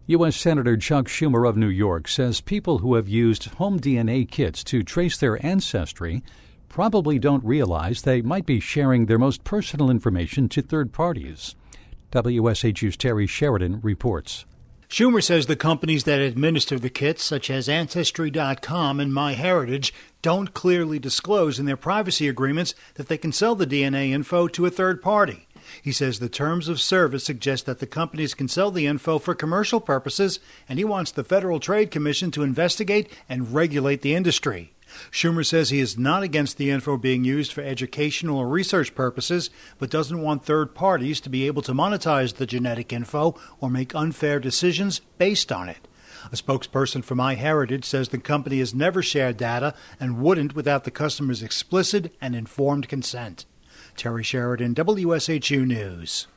U.S. Senator Chuck Schumer of New York says people who have used home DNA kits to trace their ancestry probably don't realize they might be sharing their most personal information to third parties. WSHU's Terry Sheridan reports. Schumer says the companies that administer the kits, such as Ancestry.com and MyHeritage, don't clearly disclose in their privacy agreements that they can sell the DNA info to a third party. He says the terms of service suggest that the companies can sell the info for commercial purposes, and he wants the Federal Trade Commission to investigate and regulate the industry. Schumer says he is not against the info being used for educational or research purposes, but doesn't want third parties to be able to monetize the genetic info or make unfair decisions based on it. A spokesperson for MyHeritage says the company has never shared data and wouldn't without the customer's explicit and informed consent. Terry Sheridan, WSHU News.